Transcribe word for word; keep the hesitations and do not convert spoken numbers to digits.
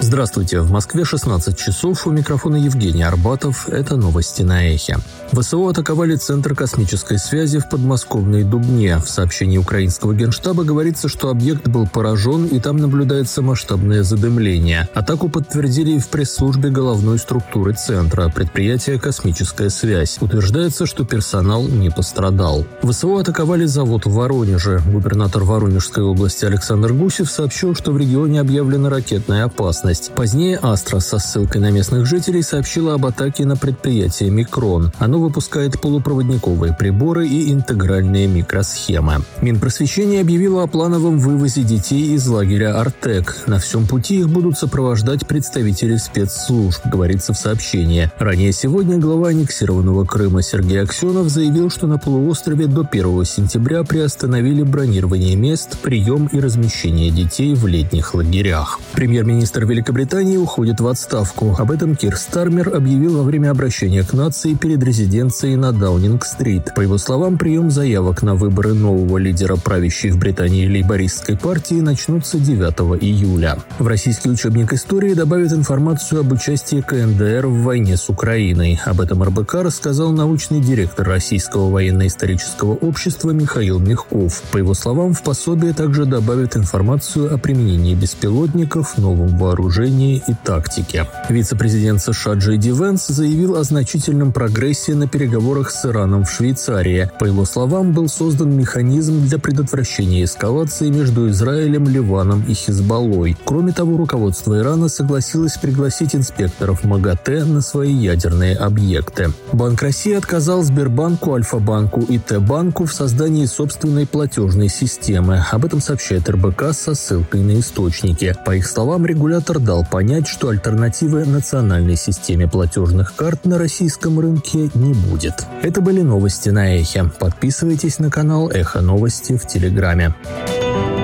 Здравствуйте, в Москве шестнадцать часов, у микрофона Евгений Арбатов, это новости на Эхе. ВСУ атаковали Центр космической связи в подмосковной Дубне. В сообщении украинского генштаба говорится, что объект был поражен и там наблюдается масштабное задымление. Атаку подтвердили и в пресс-службе головной структуры центра, предприятия «Космическая связь». Утверждается, что персонал не пострадал. ВСУ атаковали завод в Воронеже. Губернатор Воронежской области Александр Гусев сообщил, что в регионе объявлена ракетная опасность. Позднее «Астра» со ссылкой на местных жителей сообщила об атаке на предприятие «Микрон». Оно выпускает полупроводниковые приборы и интегральные микросхемы. Минпросвещение объявило о плановом вывозе детей из лагеря «Артек». На всем пути их будут сопровождать представители спецслужб, говорится в сообщении. Ранее сегодня глава аннексированного Крыма Сергей Аксенов заявил, что на полуострове до первого сентября приостановили бронирование мест, прием и размещение детей в летних лагерях. Премьер-министр Великобритании уходит в отставку. Об этом Кир Стармер объявил во время обращения к нации перед резиденцией на Даунинг-стрит. По его словам, прием заявок на выборы нового лидера правящей в Британии лейбористской партии начнутся девятого июля. В российский учебник истории добавят информацию об участии КНДР в войне с Украиной. Об этом эр бэ ка рассказал научный директор Российского военно-исторического общества Михаил Мягков. По его словам, в пособие также добавят информацию о применении беспилотников, новом вооружении и тактике. Вице-президент США Джей Ди Венс заявил о значительном прогрессе на переговорах с Ираном в Швейцарии. По его словам, был создан механизм для предотвращения эскалации между Израилем, Ливаном и Хизбаллой. Кроме того, руководство Ирана согласилось пригласить инспекторов МАГАТЭ на свои ядерные объекты. Банк России отказал Сбербанку, Альфа-банку и Т-банку в создании собственной платежной системы. Об этом сообщает эр бэ ка со ссылкой на источники. По их словам, регулятор дал понять, что альтернативы национальной системе платежных карт на российском рынке не будет. Это были новости на Эхе. Подписывайтесь на канал Эхо Новости в Телеграме.